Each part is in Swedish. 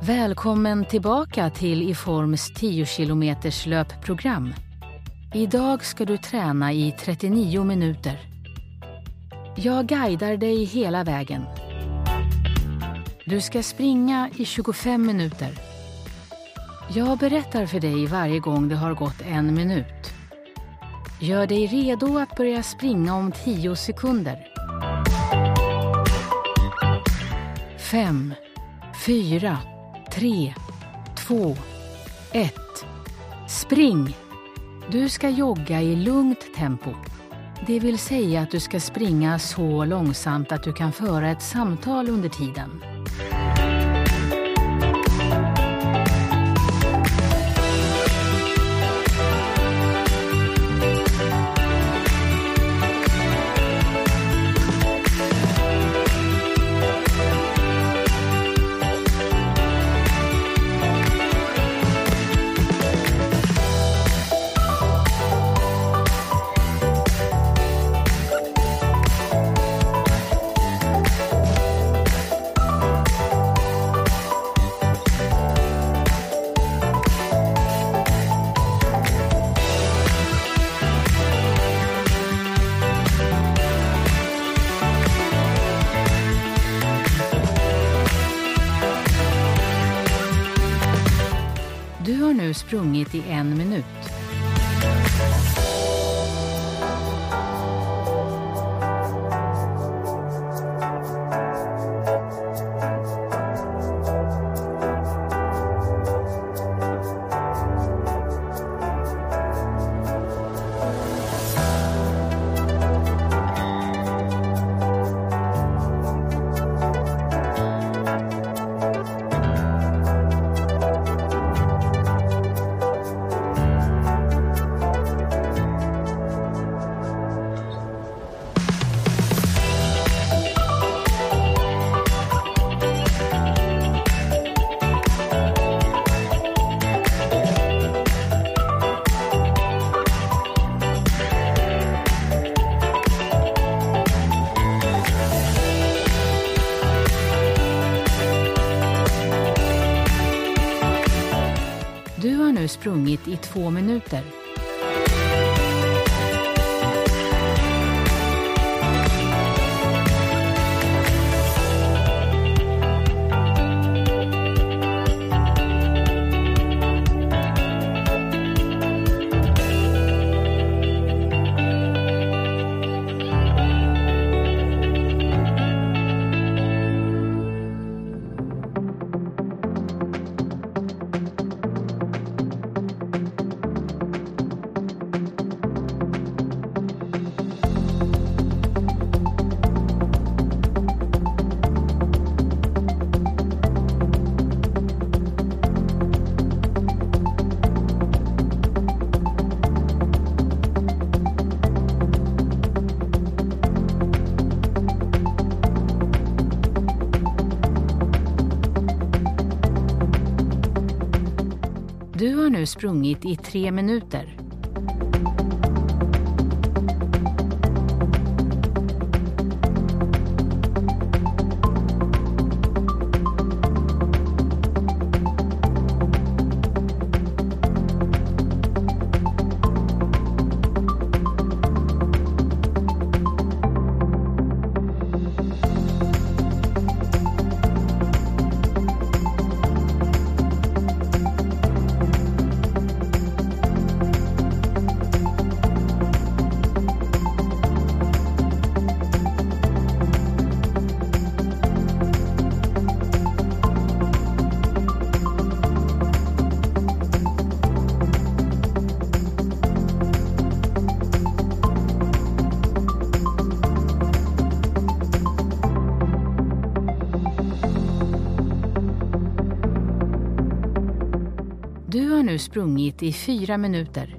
Välkommen tillbaka till Iforms 10 kilometers löpprogram. Idag ska du träna i 39 minuter. Jag guidar dig hela vägen. Du ska springa i 25 minuter. Jag berättar för dig varje gång det har gått 1 minut. Gör dig redo att börja springa om 10 sekunder. 5, 4, 3, 2, 1. Spring! Du ska jogga i lugnt tempo. Det vill säga att du ska springa så långsamt att du kan föra ett samtal under tiden. Du har nu sprungit i 1 minut. Du har nu sprungit i 2 minuter. Du har nu sprungit i 3 minuter. Du har nu sprungit i 4 minuter.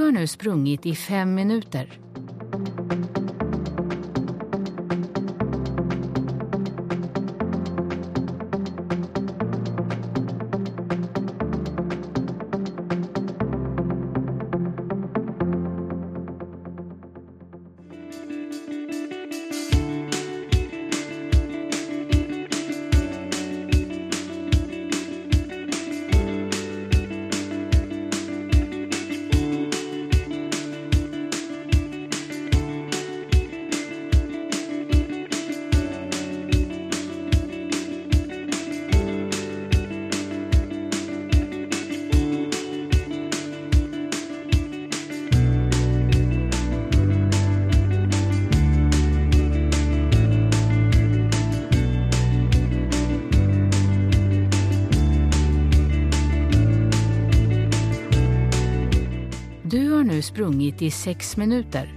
har nu sprungit i 5 minuter. Du har nu sprungit i 6 minuter.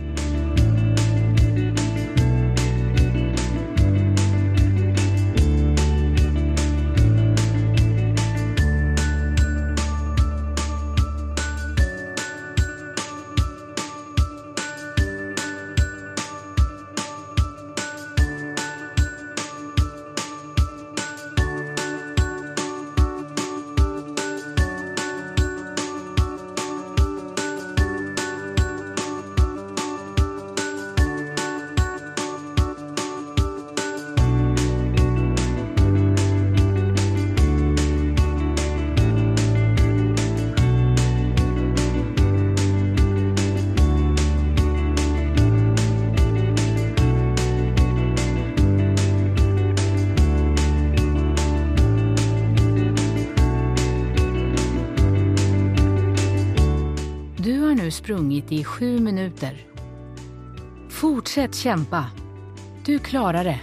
Du har nu sprungit i 7 minuter. Fortsätt kämpa. Du klarar det.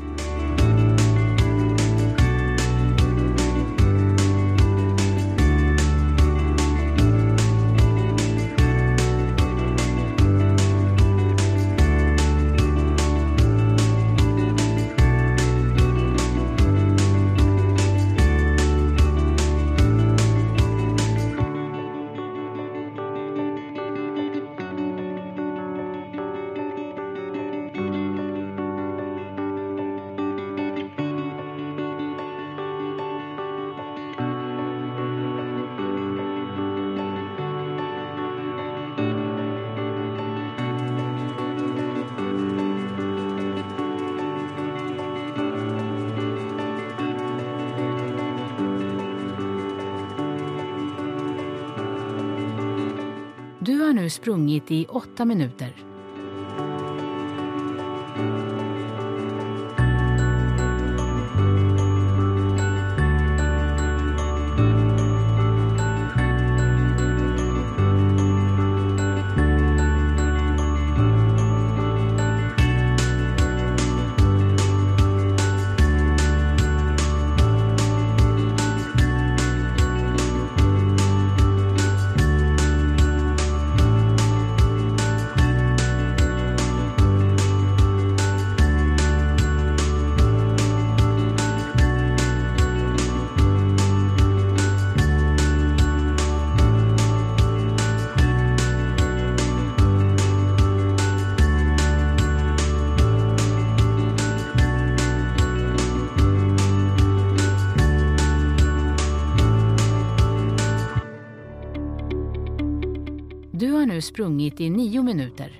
Du har nu sprungit i 8 minuter. Du har nu sprungit i 9 minuter.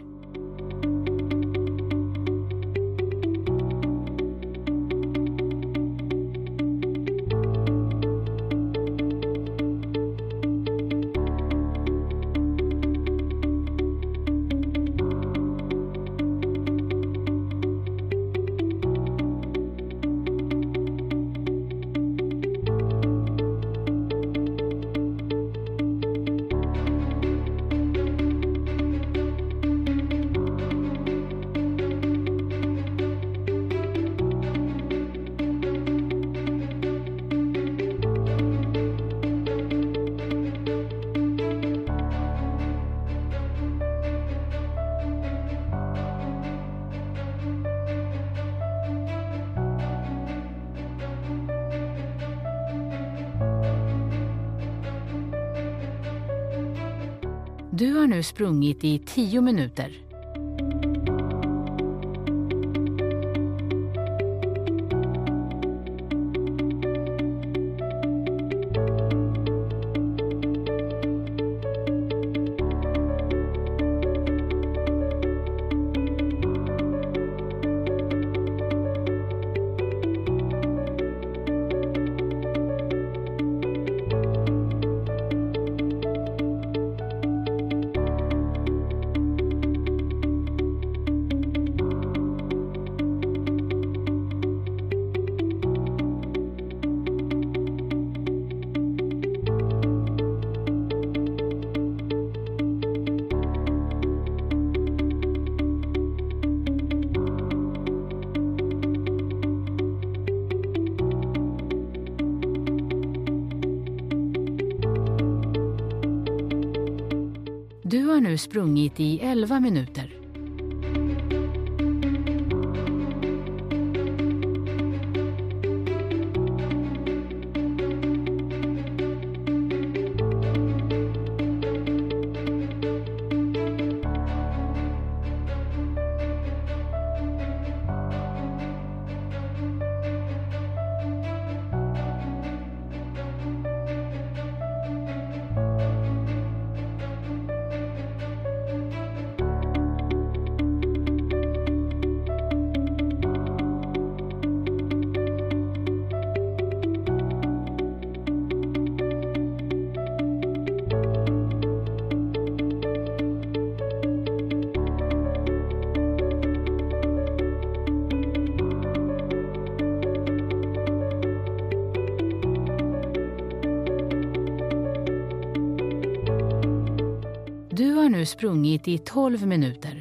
Du har nu sprungit i 10 minuter. Du har nu sprungit i 11 minuter. Du har nu sprungit i 12 minuter.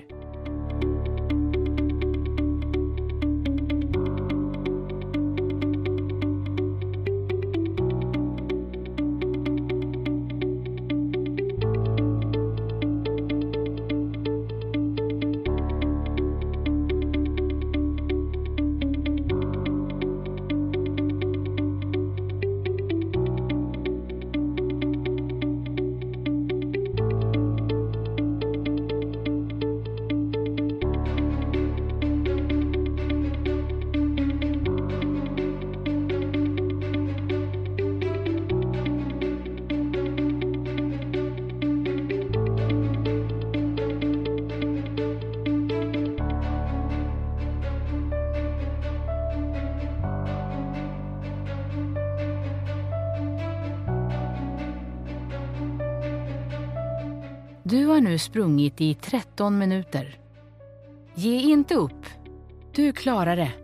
Du har nu sprungit i 13 minuter. Ge inte upp. Du klarar det.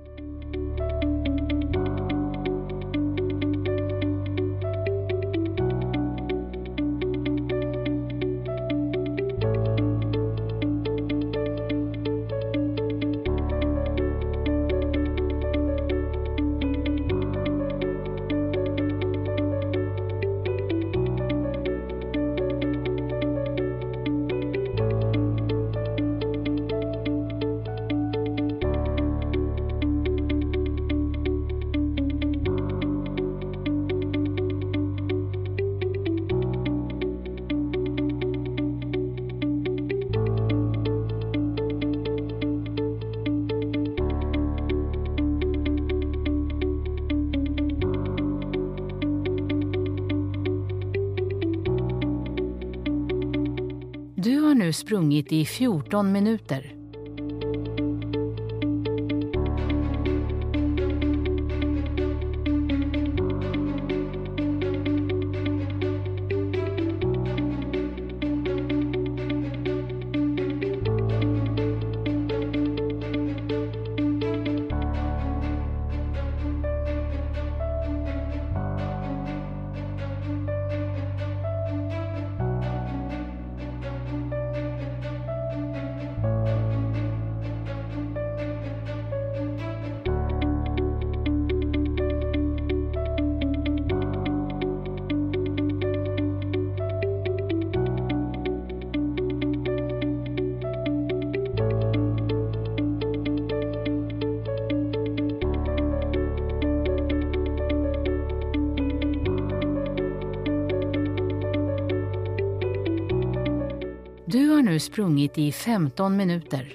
Du har nu sprungit i 14 minuter. Du har nu sprungit i 15 minuter.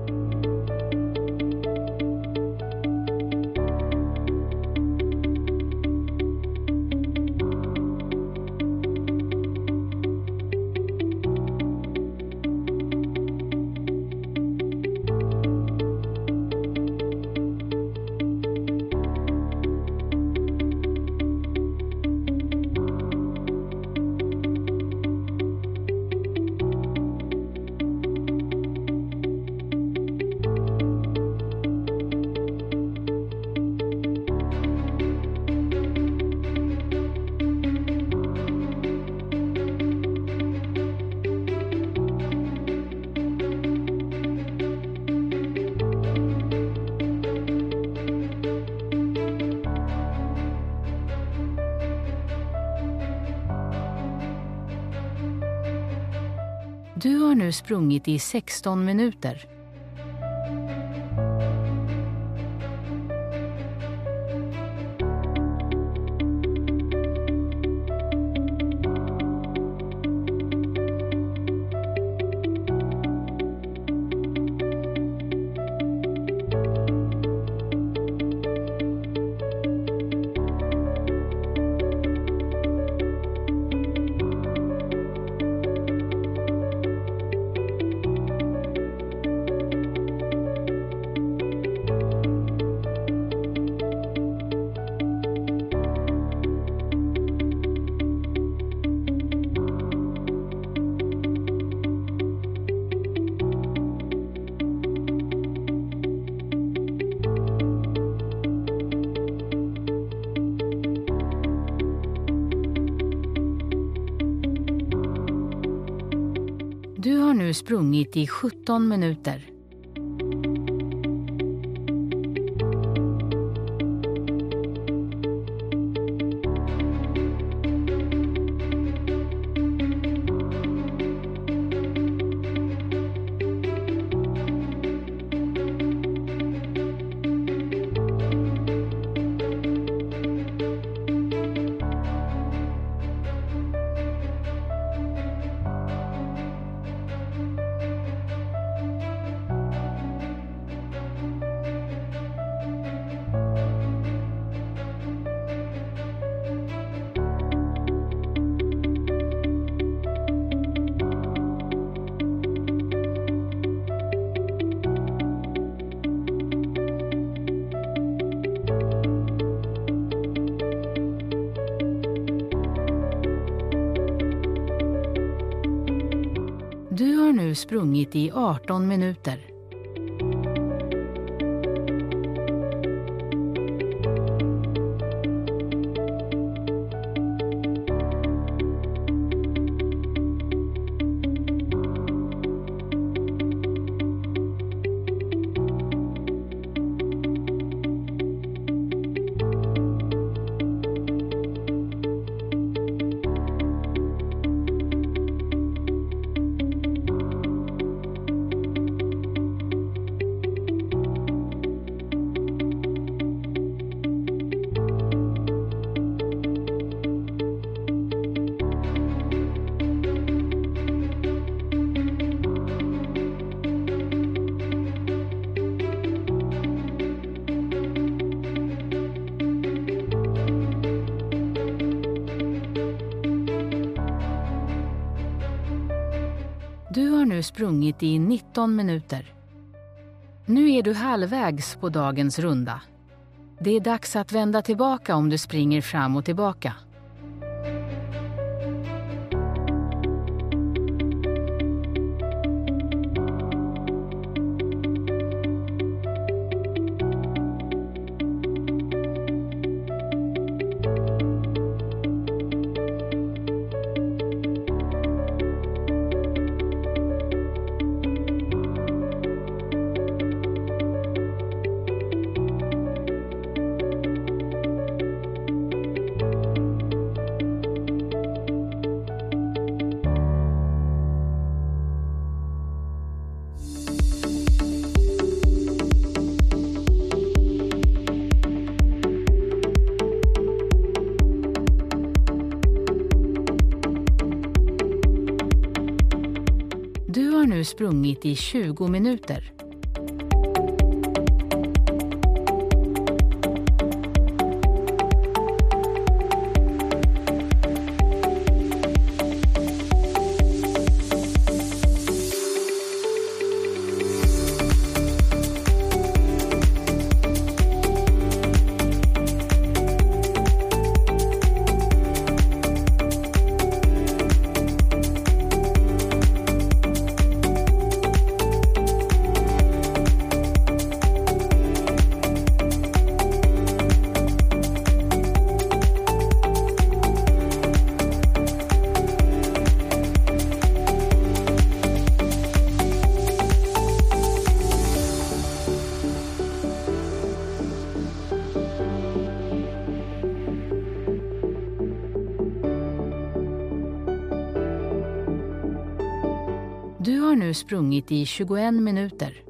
Du har nu sprungit i 16 minuter. Du har nu sprungit i 17 minuter. Du har nu sprungit i 18 minuter. Du har nu sprungit i 19 minuter. Nu är du halvvägs på dagens runda. Det är dags att vända tillbaka om du springer fram och tillbaka. Du har nu sprungit i 20 minuter. Du har nu sprungit i 21 minuter.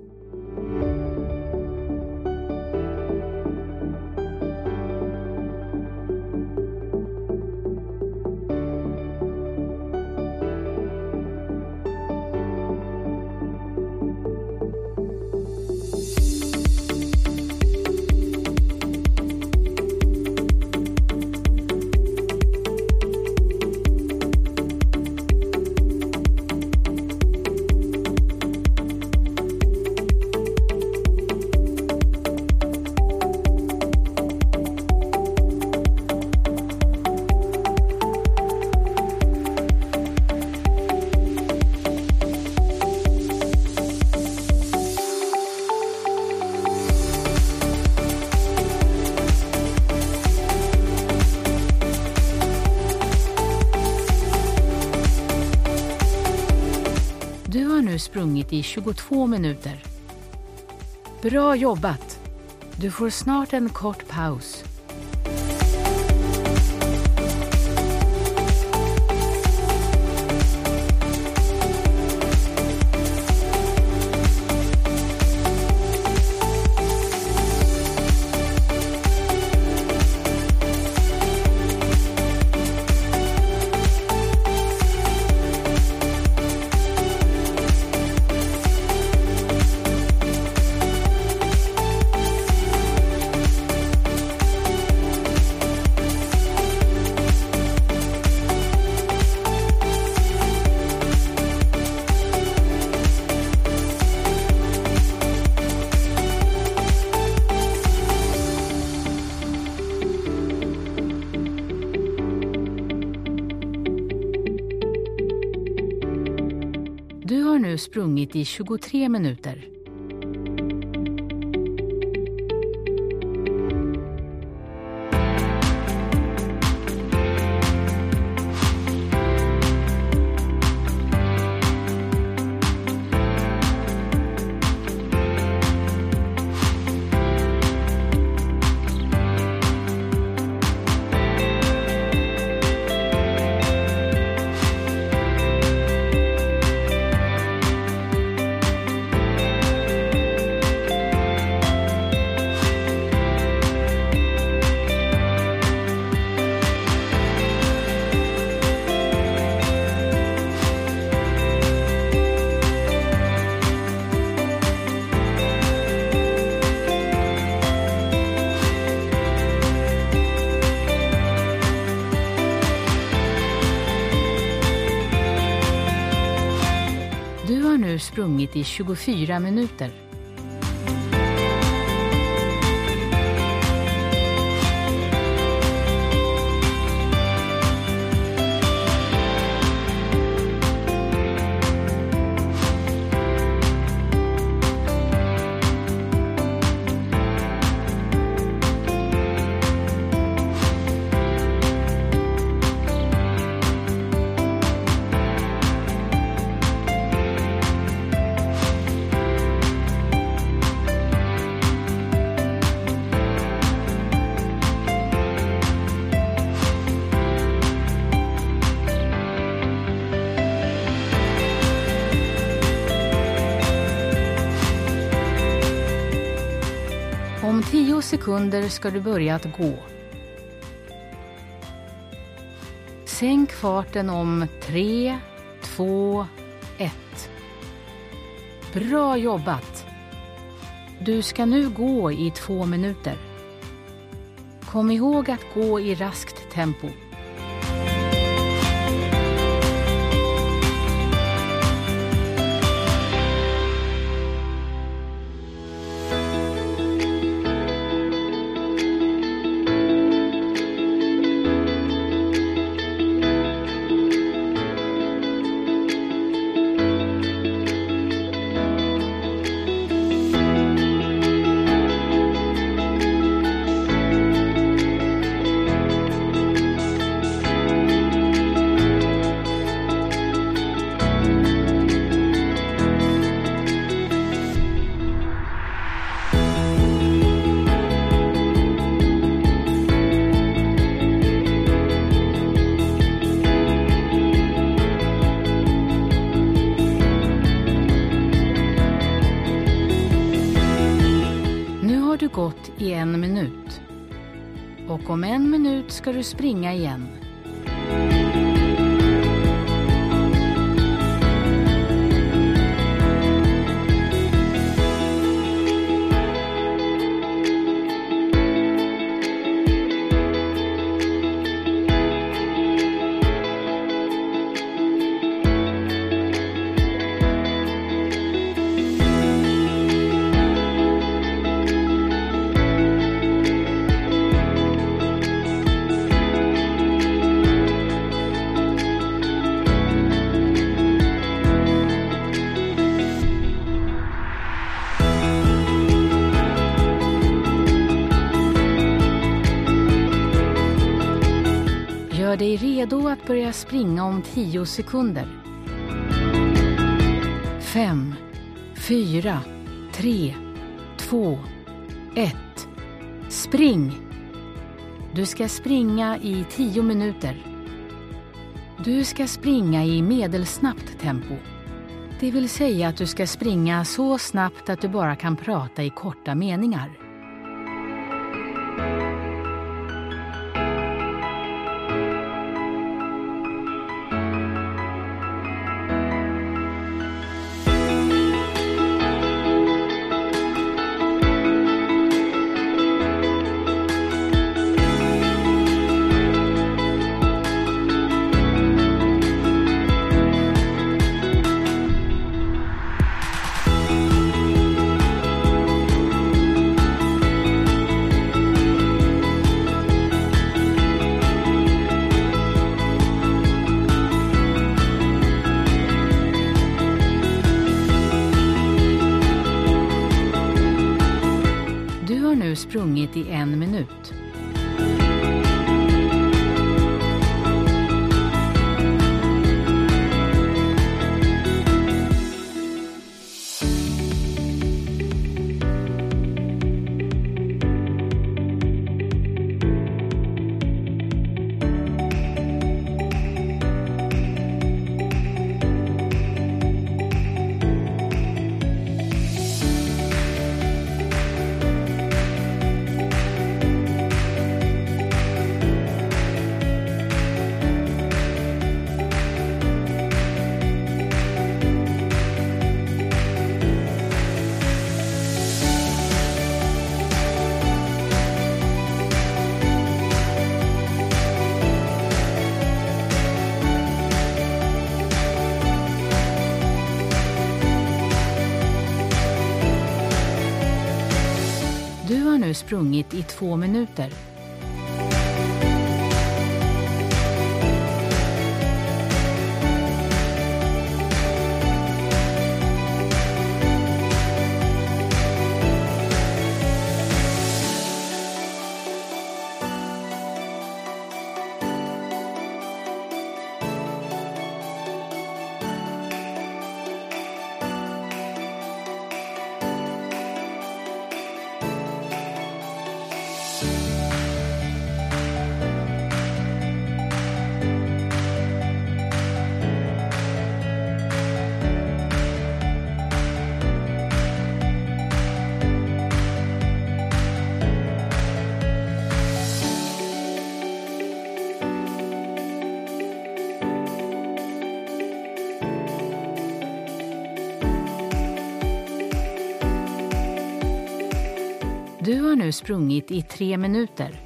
Du har nu sprungit i 22 minuter. Bra jobbat! Du får snart en kort paus. Du har nu sprungit i 23 minuter. Du har nu sprungit i 24 minuter. Om 10 sekunder ska du börja att gå. Sänk farten om 3, 2, 1. Bra jobbat! Du ska nu gå i 2 minuter. Kom ihåg att gå i raskt tempo. Gått i 1 minut. Och om 1 minut ska du springa igen. Gör dig redo att börja springa om 10 sekunder. 5, 4, 3, 2, 1. Spring! Du ska springa i 10 minuter. Du ska springa i medelsnabbt tempo. Det vill säga att du ska springa så snabbt att du bara kan prata i korta meningar. Du har nu sprungit i 1 minut. Du har nu sprungit i 2 minuter. Du har nu sprungit i 3 minuter.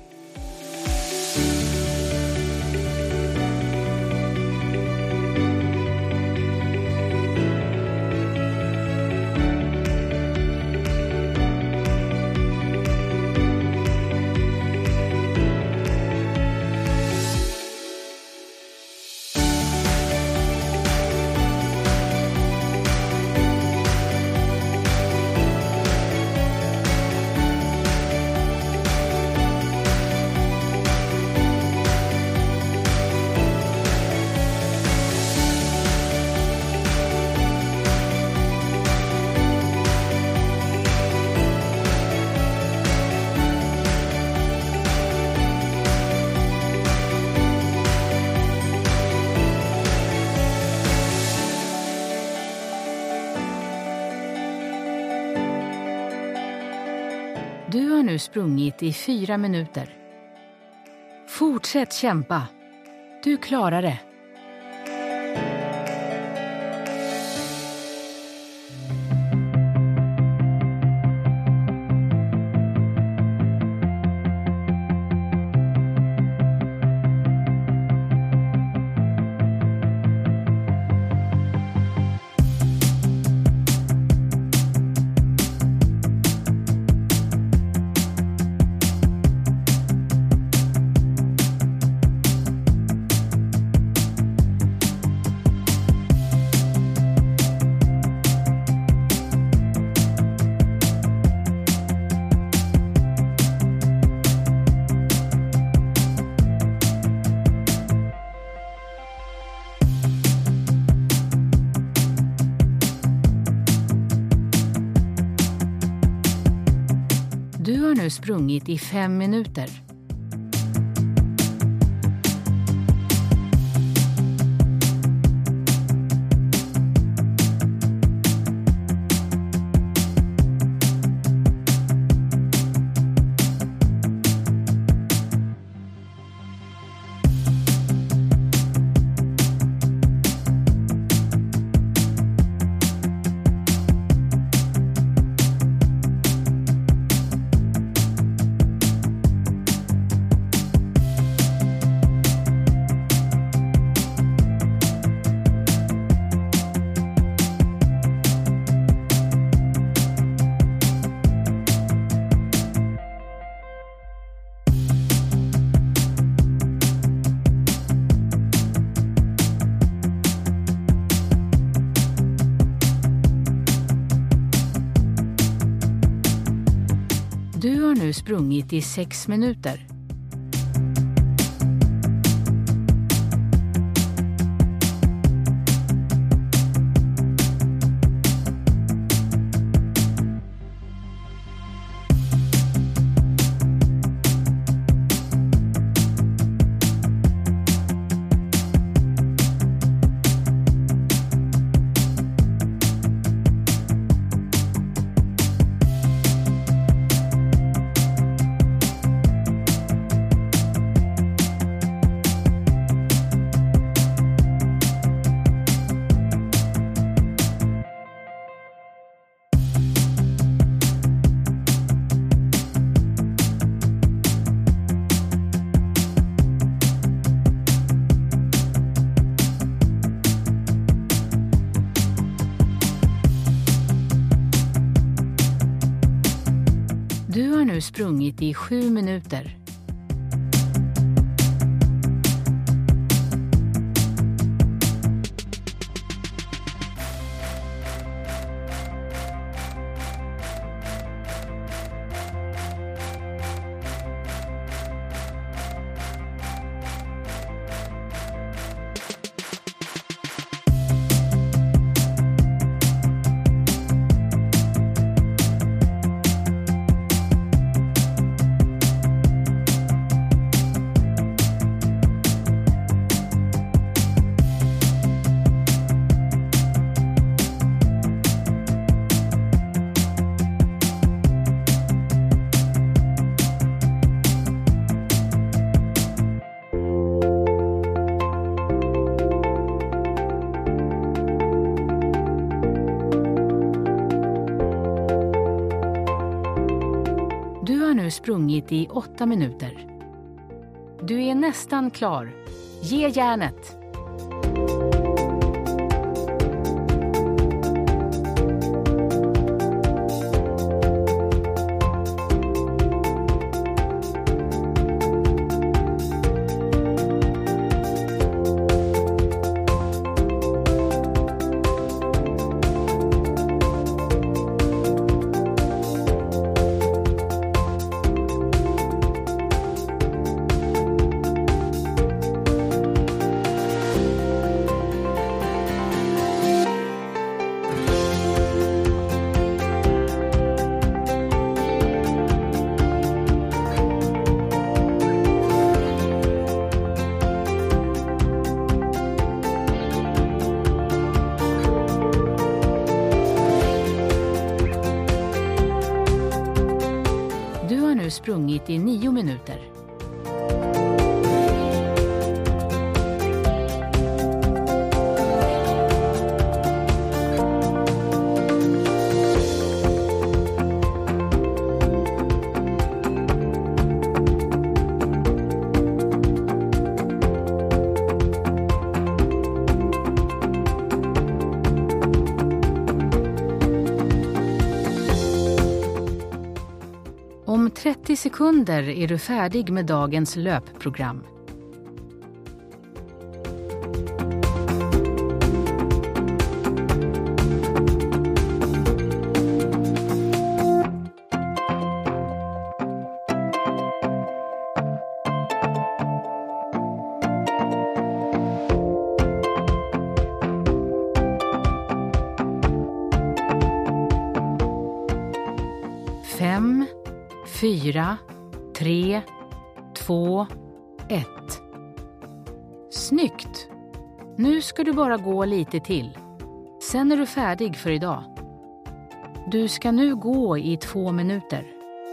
Du har nu sprungit i 4 minuter. Fortsätt kämpa. Du klarar det. Du har nu sprungit i 5 minuter. Du har nu sprungit i 6 minuter. Du har nu sprungit i 7 minuter. nu sprungit i 8 minuter. Du är nästan klar. Ge järnet! Du har nu sprungit i 9 minuter. Om 30 sekunder är du färdig med dagens löpprogram. Fem, 4, 3, 2, 1. Snyggt! Nu ska du bara gå lite till. Sen är du färdig för idag. Du ska nu gå i 2 minuter.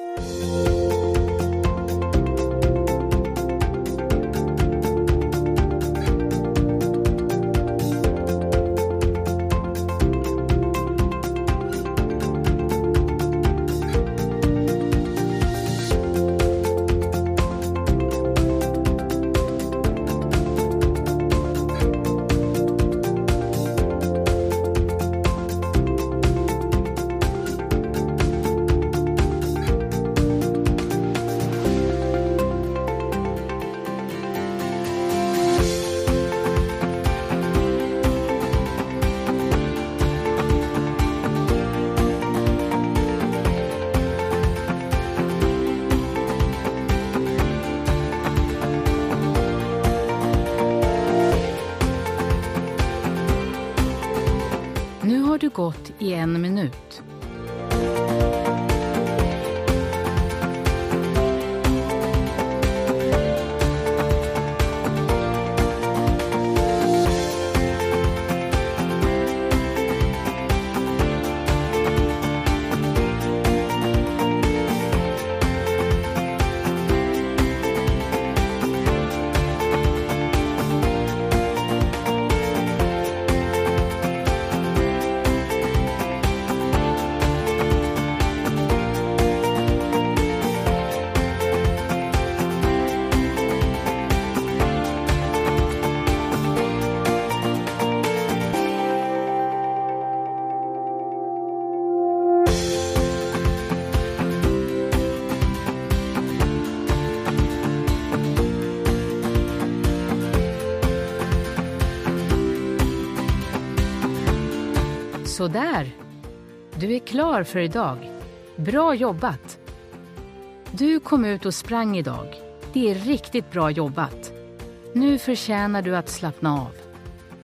Nu har du gått i 1 minut. Så där. Du är klar för idag. Bra jobbat. Du kom ut och sprang idag. Det är riktigt bra jobbat. Nu förtjänar du att slappna av.